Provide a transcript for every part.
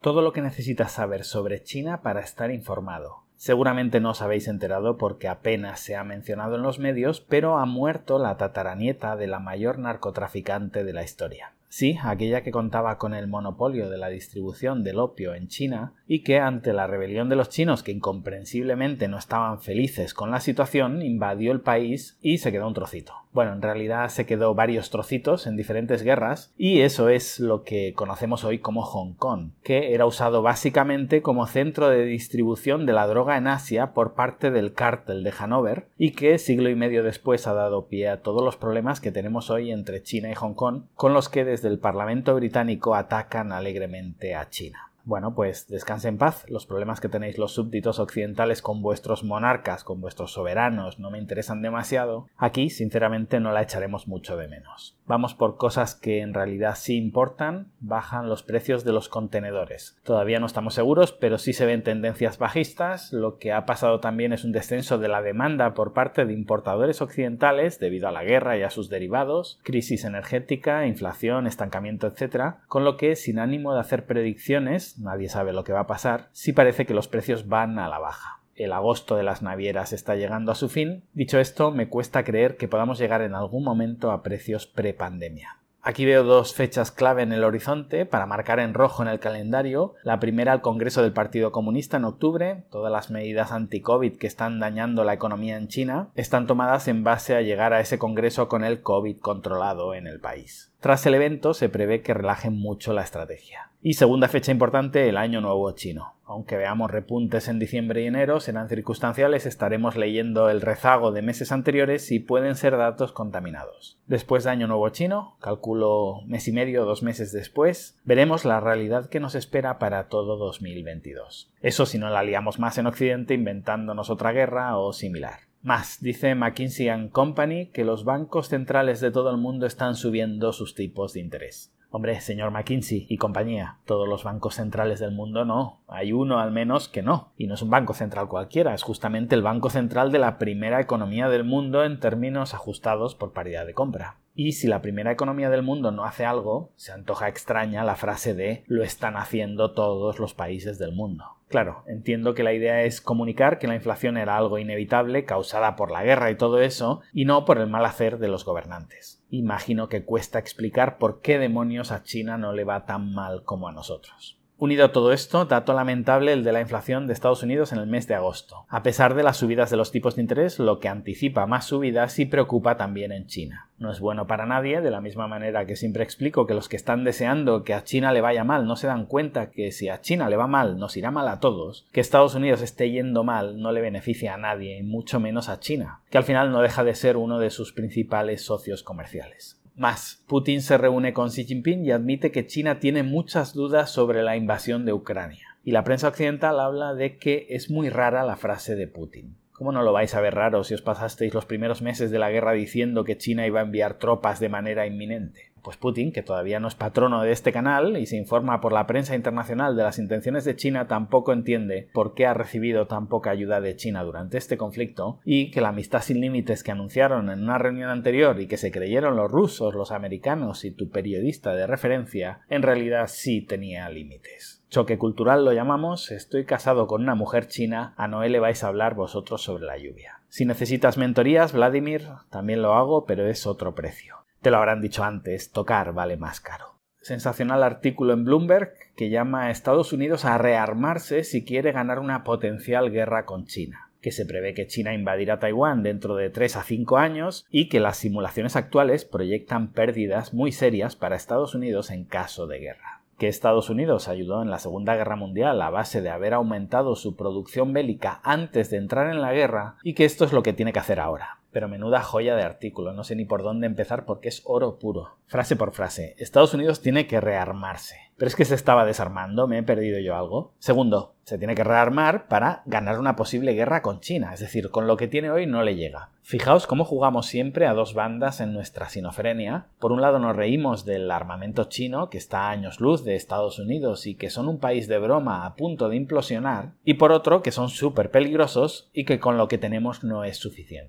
Todo lo que necesitas saber sobre China para estar informado. Seguramente no os habéis enterado porque apenas se ha mencionado en los medios, pero ha muerto la tataranieta de la mayor narcotraficante de la historia. Sí, aquella que contaba con el monopolio de la distribución del opio en China y que ante la rebelión de los chinos, que incomprensiblemente no estaban felices con la situación, invadió el país y se quedó un trocito. Bueno, en realidad se quedó varios trocitos en diferentes guerras y eso es lo que conocemos hoy como Hong Kong, que era usado básicamente como centro de distribución de la droga en Asia por parte del cártel de Hannover y que siglo y medio después ha dado pie a todos los problemas que tenemos hoy entre China y Hong Kong, con los que desde el Parlamento británico atacan alegremente a China. Bueno, pues descanse en paz. Los problemas que tenéis los súbditos occidentales con vuestros monarcas, con vuestros soberanos, no me interesan demasiado. Aquí, sinceramente, no la echaremos mucho de menos. Vamos por cosas que en realidad sí importan. Bajan los precios de los contenedores. Todavía no estamos seguros, pero sí se ven tendencias bajistas. Lo que ha pasado también es un descenso de la demanda por parte de importadores occidentales debido a la guerra y a sus derivados, crisis energética, inflación, estancamiento, etc. Con lo que, sin ánimo de hacer predicciones, nadie sabe lo que va a pasar, sí parece que los precios van a la baja. El agosto de las navieras está llegando a su fin. Dicho esto, me cuesta creer que podamos llegar en algún momento a precios prepandemia. Aquí veo dos fechas clave en el horizonte para marcar en rojo en el calendario. La primera, el Congreso del Partido Comunista en octubre. Todas las medidas anti-COVID que están dañando la economía en China están tomadas en base a llegar a ese congreso con el COVID controlado en el país. Tras el evento se prevé que relajen mucho la estrategia. Y segunda fecha importante, el Año Nuevo chino. Aunque veamos repuntes en diciembre y enero, serán circunstanciales, estaremos leyendo el rezago de meses anteriores y pueden ser datos contaminados. Después de Año Nuevo chino, calculo mes y medio, 2 meses después, veremos la realidad que nos espera para todo 2022. Eso si no la liamos más en Occidente inventándonos otra guerra o similar. Más, dice McKinsey & Company que los bancos centrales de todo el mundo están subiendo sus tipos de interés. Hombre, señor McKinsey y compañía, todos los bancos centrales del mundo no. Hay uno al menos que no. Y no es un banco central cualquiera, es justamente el banco central de la primera economía del mundo en términos ajustados por paridad de compra. Y si la primera economía del mundo no hace algo, se antoja extraña la frase de «lo están haciendo todos los países del mundo». Claro, entiendo que la idea es comunicar que la inflación era algo inevitable, causada por la guerra y todo eso, y no por el mal hacer de los gobernantes. Imagino que cuesta explicar por qué demonios a China no le va tan mal como a nosotros. Unido a todo esto, dato lamentable el de la inflación de Estados Unidos en el mes de agosto. A pesar de las subidas de los tipos de interés, lo que anticipa más subidas sí preocupa también en China. No es bueno para nadie, de la misma manera que siempre explico que los que están deseando que a China le vaya mal no se dan cuenta que si a China le va mal, nos irá mal a todos. Que Estados Unidos esté yendo mal no le beneficia a nadie, y mucho menos a China, que al final no deja de ser uno de sus principales socios comerciales. Más, Putin se reúne con Xi Jinping y admite que China tiene muchas dudas sobre la invasión de Ucrania. Y la prensa occidental habla de que es muy rara la frase de Putin. ¿Cómo no lo vais a ver raro si os pasasteis los primeros meses de la guerra diciendo que China iba a enviar tropas de manera inminente? Pues Putin, que todavía no es patrono de este canal y se informa por la prensa internacional de las intenciones de China, tampoco entiende por qué ha recibido tan poca ayuda de China durante este conflicto y que la amistad sin límites que anunciaron en una reunión anterior y que se creyeron los rusos, los americanos y tu periodista de referencia, en realidad sí tenía límites. Choque cultural lo llamamos, estoy casado con una mujer china, a Noé le vais a hablar vosotros sobre la lluvia. Si necesitas mentorías, Vladimir, también lo hago, pero es otro precio. Te lo habrán dicho antes, tocar vale más caro. Sensacional artículo en Bloomberg que llama a Estados Unidos a rearmarse si quiere ganar una potencial guerra con China. Que se prevé que China invadirá Taiwán dentro de 3 a 5 años y que las simulaciones actuales proyectan pérdidas muy serias para Estados Unidos en caso de guerra. Que Estados Unidos ayudó en la Segunda Guerra Mundial a base de haber aumentado su producción bélica antes de entrar en la guerra y que esto es lo que tiene que hacer ahora. Pero menuda joya de artículo, no sé ni por dónde empezar porque es oro puro. Frase por frase, Estados Unidos tiene que rearmarse. ¿Pero es que se estaba desarmando? ¿Me he perdido yo algo? Segundo, se tiene que rearmar para ganar una posible guerra con China, es decir, con lo que tiene hoy no le llega. Fijaos cómo jugamos siempre a dos bandas en nuestra sinofrenia. Por un lado nos reímos del armamento chino, que está a años luz de Estados Unidos y que son un país de broma a punto de implosionar, y por otro que son súper peligrosos y que con lo que tenemos no es suficiente.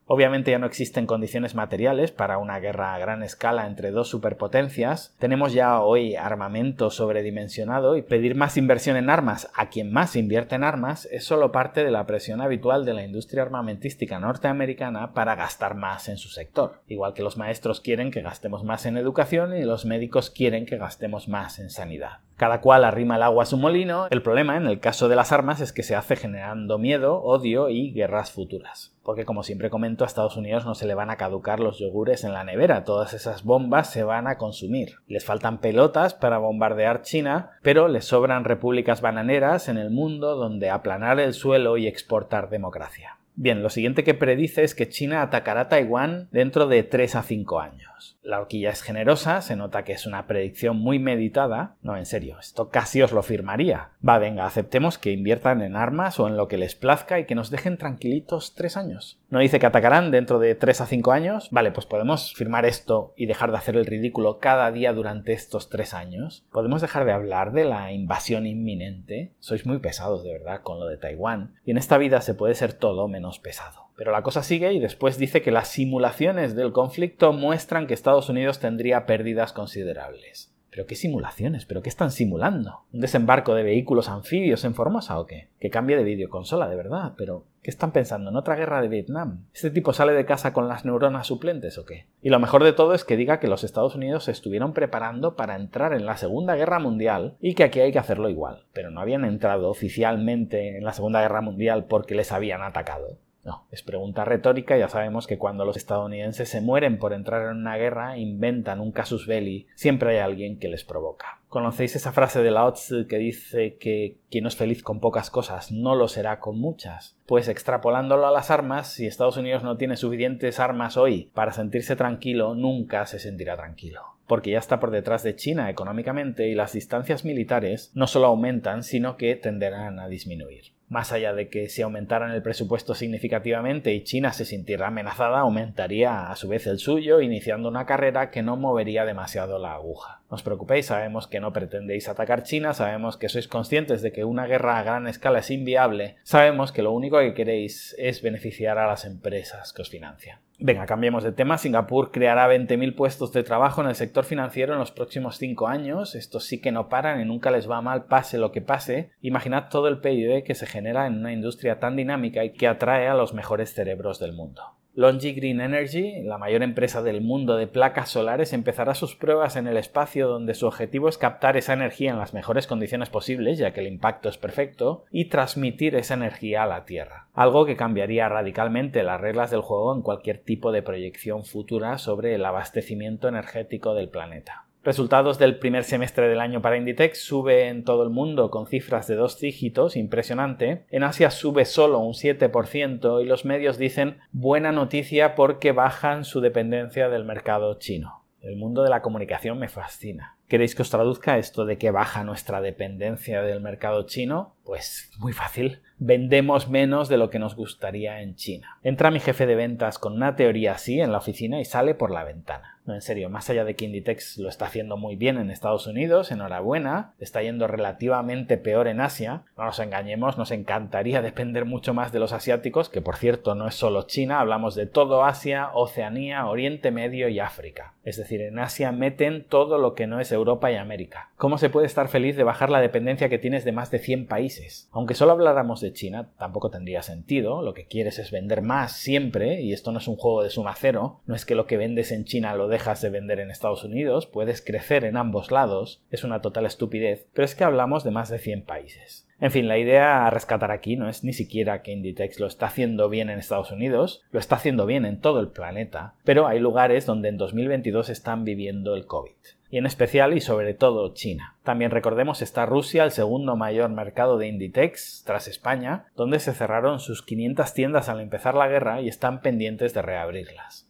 Obviamente ya no existen condiciones materiales para una guerra a gran escala entre dos superpotencias. Tenemos ya hoy armamento sobredimensionado y pedir más inversión en armas a quien más invierte en armas es solo parte de la presión habitual de la industria armamentística norteamericana para gastar más en su sector. Igual que los maestros quieren que gastemos más en educación y los médicos quieren que gastemos más en sanidad. Cada cual arrima el agua a su molino. El problema en el caso de las armas es que se hace generando miedo, odio y guerras futuras. Porque como siempre comento, a Estados Unidos no se le van a caducar los yogures en la nevera, todas esas bombas se van a consumir. Les faltan pelotas para bombardear China, pero les sobran repúblicas bananeras en el mundo donde aplanar el suelo y exportar democracia. Bien, lo siguiente que predice es que China atacará Taiwán dentro de 3 a 5 años. La horquilla es generosa, se nota que es una predicción muy meditada. No, en serio, esto casi os lo firmaría. Venga, aceptemos que inviertan en armas o en lo que les plazca y que nos dejen tranquilitos 3 años. ¿No dice que atacarán dentro de 3 a 5 años? Vale, pues podemos firmar esto y dejar de hacer el ridículo cada día durante estos 3 años. ¿Podemos dejar de hablar de la invasión inminente? Sois muy pesados, de verdad, con lo de Taiwán. Y en esta vida se puede ser todo menos pesado. Pero la cosa sigue y después dice que las simulaciones del conflicto muestran que Estados Unidos tendría pérdidas considerables. ¿Pero qué simulaciones? ¿Pero qué están simulando? ¿Un desembarco de vehículos anfibios en Formosa o qué? Que cambie de videoconsola, de verdad, pero ¿qué están pensando? ¿En otra guerra de Vietnam? ¿Este tipo sale de casa con las neuronas suplentes o qué? Y lo mejor de todo es que diga que los Estados Unidos se estuvieron preparando para entrar en la Segunda Guerra Mundial y que aquí hay que hacerlo igual. Pero no habían entrado oficialmente en la Segunda Guerra Mundial porque les habían atacado. No, es pregunta retórica. Ya sabemos que cuando los estadounidenses se mueren por entrar en una guerra, inventan un casus belli, siempre hay alguien que les provoca. ¿Conocéis esa frase de Lao Tzu que dice que quien no es feliz con pocas cosas no lo será con muchas? Pues extrapolándolo a las armas, si Estados Unidos no tiene suficientes armas hoy para sentirse tranquilo, nunca se sentirá tranquilo. Porque ya está por detrás de China económicamente y las distancias militares no solo aumentan, sino que tenderán a disminuir. Más allá de que si aumentaran el presupuesto significativamente y China se sintiera amenazada, aumentaría a su vez el suyo, iniciando una carrera que no movería demasiado la aguja. No os preocupéis, sabemos que no pretendéis atacar China, sabemos que sois conscientes de que una guerra a gran escala es inviable, sabemos que lo único que queréis es beneficiar a las empresas que os financian. Venga, cambiemos de tema. Singapur creará 20.000 puestos de trabajo en el sector financiero en los próximos 5 años. Estos sí que no paran y nunca les va mal, pase lo que pase. Imaginad todo el PIB que se genera en una industria tan dinámica y que atrae a los mejores cerebros del mundo. LONGi Green Energy, la mayor empresa del mundo de placas solares, empezará sus pruebas en el espacio, donde su objetivo es captar esa energía en las mejores condiciones posibles, ya que el impacto es perfecto, y transmitir esa energía a la Tierra. Algo que cambiaría radicalmente las reglas del juego en cualquier tipo de proyección futura sobre el abastecimiento energético del planeta. Resultados del primer semestre del año para Inditex: sube en todo el mundo con cifras de 2 dígitos, impresionante. En Asia sube solo un 7% y los medios dicen buena noticia porque bajan su dependencia del mercado chino. El mundo de la comunicación me fascina. ¿Queréis que os traduzca esto de que baja nuestra dependencia del mercado chino? Pues muy fácil. Vendemos menos de lo que nos gustaría en China. Entra mi jefe de ventas con una teoría así en la oficina y sale por la ventana. No, en serio, más allá de que Inditex lo está haciendo muy bien en Estados Unidos, enhorabuena, está yendo relativamente peor en Asia. No nos engañemos, nos encantaría depender mucho más de los asiáticos, que por cierto no es solo China, hablamos de todo Asia, Oceanía, Oriente Medio y África. Es decir, en Asia meten todo lo que no es Europa y América. ¿Cómo se puede estar feliz de bajar la dependencia que tienes de más de 100 países? Aunque solo habláramos de China, tampoco tendría sentido. Lo que quieres es vender más siempre, y esto no es un juego de suma cero. No es que lo que vendes en China lo dejas de vender en Estados Unidos, puedes crecer en ambos lados. Es una total estupidez, pero es que hablamos de más de 100 países. En fin, la idea a rescatar aquí no es ni siquiera que Inditex lo está haciendo bien en Estados Unidos, lo está haciendo bien en todo el planeta, pero hay lugares donde en 2022 están viviendo el COVID. Y en especial y sobre todo China. También recordemos está Rusia, el segundo mayor mercado de Inditex, tras España, donde se cerraron sus 500 tiendas al empezar la guerra y están pendientes de reabrirlas.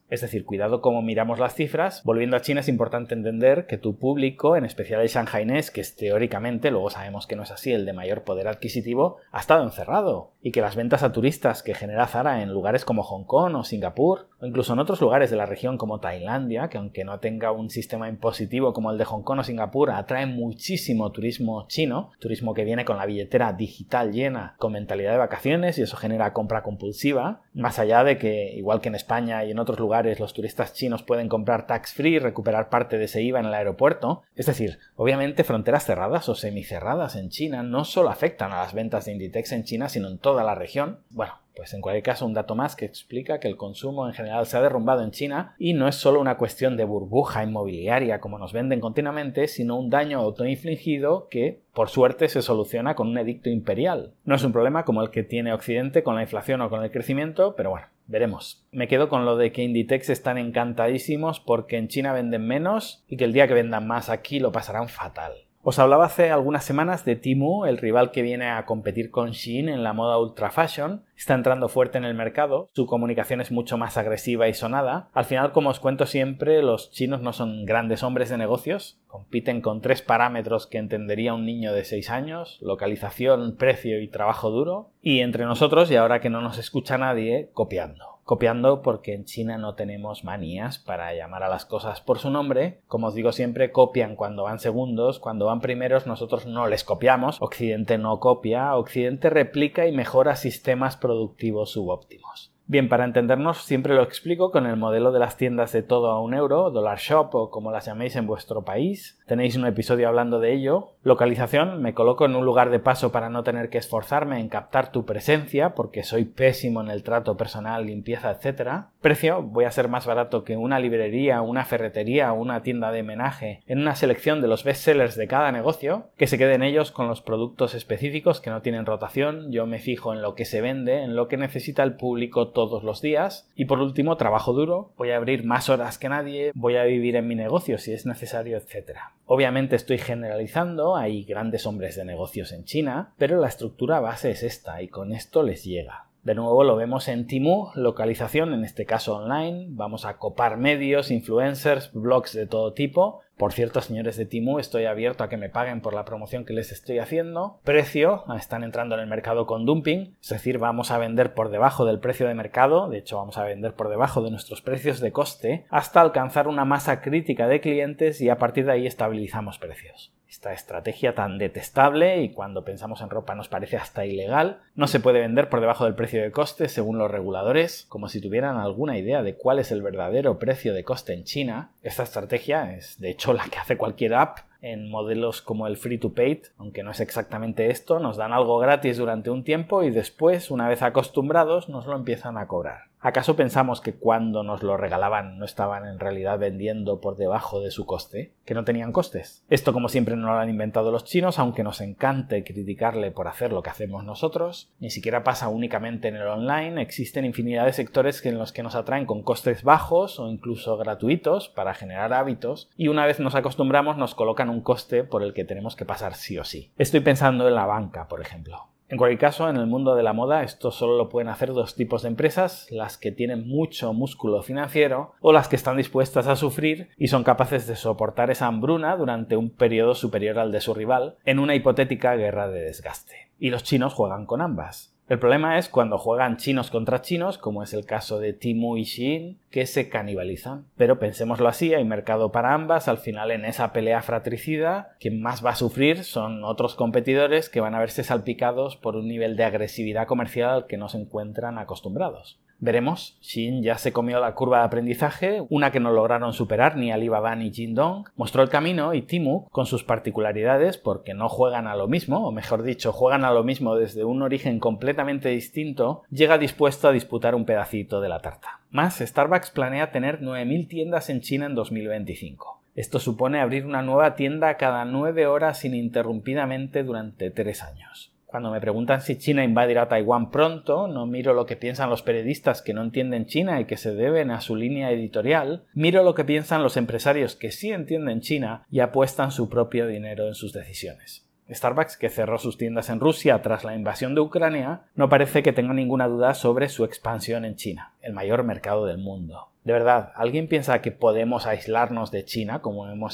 Es decir, cuidado cómo miramos las cifras. Volviendo a China, es importante entender que tu público, en especial el shanghainés, que es teóricamente, luego sabemos que no es así, el de mayor poder adquisitivo, ha estado encerrado. Y que las ventas a turistas que genera Zara en lugares como Hong Kong o Singapur, o incluso en otros lugares de la región como Tailandia, que aunque no tenga un sistema impositivo como el de Hong Kong o Singapur, atrae muchísimo turismo chino, turismo que viene con la billetera digital llena, con mentalidad de vacaciones, y eso genera compra compulsiva, más allá de que, igual que en España y en otros lugares, los turistas chinos pueden comprar tax-free y recuperar parte de ese IVA en el aeropuerto. Es decir, obviamente fronteras cerradas o semicerradas en China no solo afectan a las ventas de Inditex en China, sino en toda la región. Bueno, pues en cualquier caso un dato más que explica que el consumo en general se ha derrumbado en China y no es solo una cuestión de burbuja inmobiliaria como nos venden continuamente, sino un daño autoinfligido que, por suerte, se soluciona con un edicto imperial. No es un problema como el que tiene Occidente con la inflación o con el crecimiento, pero bueno, veremos. Me quedo con lo de que Inditex están encantadísimos porque en China venden menos y que el día que vendan más aquí lo pasarán fatal. Os hablaba hace algunas semanas de Temu, el rival que viene a competir con Shein en la moda ultra fashion. Está entrando fuerte en el mercado, su comunicación es mucho más agresiva y sonada. Al final, como os cuento siempre, los chinos no son grandes hombres de negocios. Compiten con 3 parámetros que entendería un niño de 6 años: localización, precio y trabajo duro. Y entre nosotros, y ahora que no nos escucha nadie, copiando porque en China no tenemos manías para llamar a las cosas por su nombre. Como os digo siempre, copian cuando van segundos, cuando van primeros nosotros no les copiamos. Occidente no copia, Occidente replica y mejora sistemas productivos subóptimos. Bien, para entendernos siempre lo explico con el modelo de las tiendas de todo a €1, Dollar Shop o como las llaméis en vuestro país. Tenéis un episodio hablando de ello. Localización, me coloco en un lugar de paso para no tener que esforzarme en captar tu presencia porque soy pésimo en el trato personal, limpieza, etc. Precio, voy a ser más barato que una librería, una ferretería o una tienda de homenaje en una selección de los bestsellers de cada negocio, que se queden ellos con los productos específicos que no tienen rotación. Yo me fijo en lo que se vende, en lo que necesita el público todos los días. Y por último, trabajo duro, voy a abrir más horas que nadie, voy a vivir en mi negocio si es necesario, etc. Obviamente estoy generalizando, hay grandes hombres de negocios en China, pero la estructura base es esta y con esto les llega. De nuevo lo vemos en Temu, localización, en este caso online. Vamos a copar medios, influencers, blogs de todo tipo. Por cierto, señores de Temu, estoy abierto a que me paguen por la promoción que les estoy haciendo. Precio, están entrando en el mercado con dumping, es decir, vamos a vender por debajo del precio de mercado, de hecho vamos a vender por debajo de nuestros precios de coste, hasta alcanzar una masa crítica de clientes y a partir de ahí estabilizamos precios. Esta estrategia tan detestable y cuando pensamos en ropa nos parece hasta ilegal, no se puede vender por debajo del precio de coste según los reguladores, como si tuvieran alguna idea de cuál es el verdadero precio de coste en China. Esta estrategia es de hecho la que hace cualquier app en modelos como el free to paid, aunque no es exactamente esto, nos dan algo gratis durante un tiempo y después, una vez acostumbrados, nos lo empiezan a cobrar. ¿Acaso pensamos que cuando nos lo regalaban no estaban en realidad vendiendo por debajo de su coste? ¿Que no tenían costes? Esto, como siempre, no lo han inventado los chinos, aunque nos encante criticarle por hacer lo que hacemos nosotros. Ni siquiera pasa únicamente en el online, existen infinidad de sectores en los que nos atraen con costes bajos o incluso gratuitos para generar hábitos y una vez nos acostumbramos nos colocan un coste por el que tenemos que pasar sí o sí. Estoy pensando en la banca, por ejemplo. En cualquier caso, en el mundo de la moda esto solo lo pueden hacer 2 tipos de empresas, las que tienen mucho músculo financiero o las que están dispuestas a sufrir y son capaces de soportar esa hambruna durante un periodo superior al de su rival en una hipotética guerra de desgaste. Y los chinos juegan con ambas. El problema es cuando juegan chinos contra chinos, como es el caso de Temu y Shein, que se canibalizan. Pero pensémoslo así, hay mercado para ambas, al final en esa pelea fratricida, quien más va a sufrir son otros competidores que van a verse salpicados por un nivel de agresividad comercial al que no se encuentran acostumbrados. Veremos, Shein ya se comió la curva de aprendizaje, una que no lograron superar ni Alibaba ni Jingdong, mostró el camino y Temu, con sus particularidades porque no juegan a lo mismo, o mejor dicho, juegan a lo mismo desde un origen completamente distinto, llega dispuesto a disputar un pedacito de la tarta. Más, Starbucks planea tener 9.000 tiendas en China en 2025. Esto supone abrir una nueva tienda cada 9 horas ininterrumpidamente durante 3 años. Cuando me preguntan si China invadirá Taiwán pronto, no miro lo que piensan los periodistas que no entienden China y que se deben a su línea editorial, miro lo que piensan los empresarios que sí entienden China y apuestan su propio dinero en sus decisiones. Starbucks, que cerró sus tiendas en Rusia tras la invasión de Ucrania, no parece que tenga ninguna duda sobre su expansión en China, el mayor mercado del mundo. De verdad, ¿alguien piensa que podemos aislarnos de China como hemos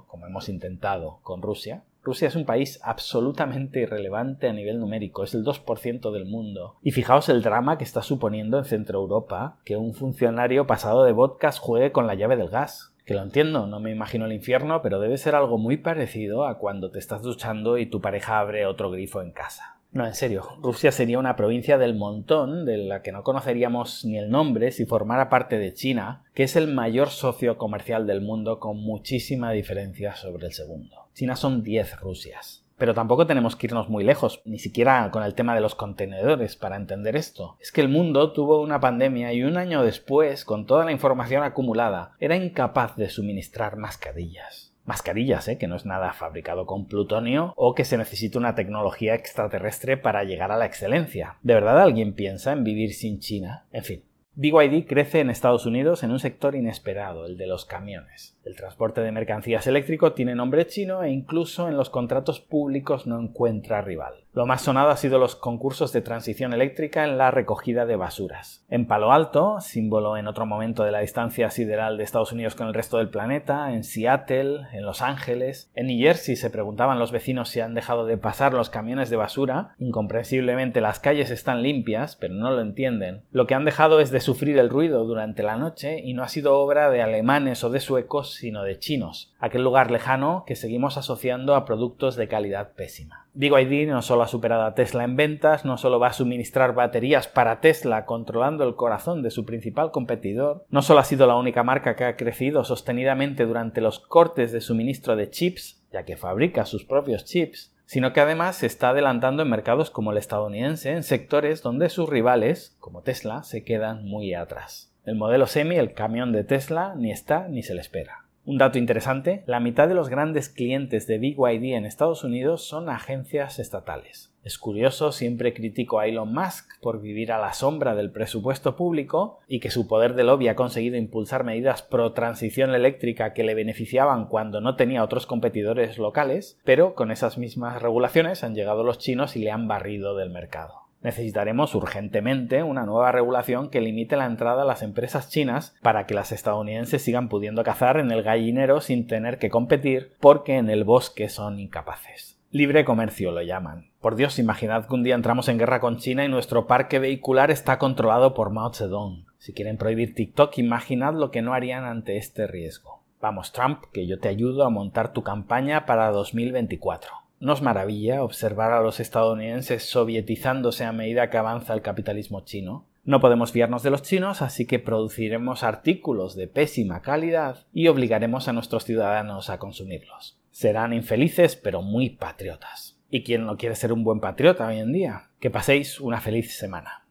intentado con Rusia? Rusia es un país absolutamente irrelevante a nivel numérico, es el 2% del mundo. Y fijaos el drama que está suponiendo en Centro Europa que un funcionario pasado de vodkas juegue con la llave del gas. Que lo entiendo, no me imagino el infierno, pero debe ser algo muy parecido a cuando te estás duchando y tu pareja abre otro grifo en casa. No, en serio, Rusia sería una provincia del montón de la que no conoceríamos ni el nombre si formara parte de China, que es el mayor socio comercial del mundo con muchísima diferencia sobre el segundo. China son 10 Rusias. Pero tampoco tenemos que irnos muy lejos, ni siquiera con el tema de los contenedores para entender esto. Es que el mundo tuvo una pandemia y un año después, con toda la información acumulada, era incapaz de suministrar mascarillas. Mascarillas, que no es nada fabricado con plutonio o que se necesite una tecnología extraterrestre para llegar a la excelencia. ¿De verdad alguien piensa en vivir sin China? En fin. BYD crece en Estados Unidos en un sector inesperado, el de los camiones. El transporte de mercancías eléctrico tiene nombre chino e incluso en los contratos públicos no encuentra rival. Lo más sonado ha sido los concursos de transición eléctrica en la recogida de basuras. En Palo Alto, símbolo en otro momento de la distancia sideral de Estados Unidos con el resto del planeta, en Seattle, en Los Ángeles, en New Jersey se preguntaban los vecinos si han dejado de pasar los camiones de basura. Incomprensiblemente las calles están limpias, pero no lo entienden. Lo que han dejado es de sufrir el ruido durante la noche y no ha sido obra de alemanes o de suecos, sino de chinos, aquel lugar lejano que seguimos asociando a productos de calidad pésima. BYD no solo ha superado a Tesla en ventas, no solo va a suministrar baterías para Tesla controlando el corazón de su principal competidor, no solo ha sido la única marca que ha crecido sostenidamente durante los cortes de suministro de chips, ya que fabrica sus propios chips, sino que además se está adelantando en mercados como el estadounidense en sectores donde sus rivales, como Tesla, se quedan muy atrás. El modelo Semi, el camión de Tesla, ni está ni se le espera. Un dato interesante, la mitad de los grandes clientes de BYD en Estados Unidos son agencias estatales. Es curioso, siempre critico a Elon Musk por vivir a la sombra del presupuesto público y que su poder de lobby ha conseguido impulsar medidas pro transición eléctrica que le beneficiaban cuando no tenía otros competidores locales, pero con esas mismas regulaciones han llegado los chinos y le han barrido del mercado. Necesitaremos urgentemente una nueva regulación que limite la entrada a las empresas chinas para que las estadounidenses sigan pudiendo cazar en el gallinero sin tener que competir porque en el bosque son incapaces. Libre comercio lo llaman. Por Dios, imaginad que un día entramos en guerra con China y nuestro parque vehicular está controlado por Mao Zedong. Si quieren prohibir TikTok, imaginad lo que no harían ante este riesgo. Vamos, Trump, que yo te ayudo a montar tu campaña para 2024. ¿No os maravilla observar a los estadounidenses sovietizándose a medida que avanza el capitalismo chino? No podemos fiarnos de los chinos, así que produciremos artículos de pésima calidad y obligaremos a nuestros ciudadanos a consumirlos. Serán infelices, pero muy patriotas. ¿Y quién no quiere ser un buen patriota hoy en día? Que paséis una feliz semana.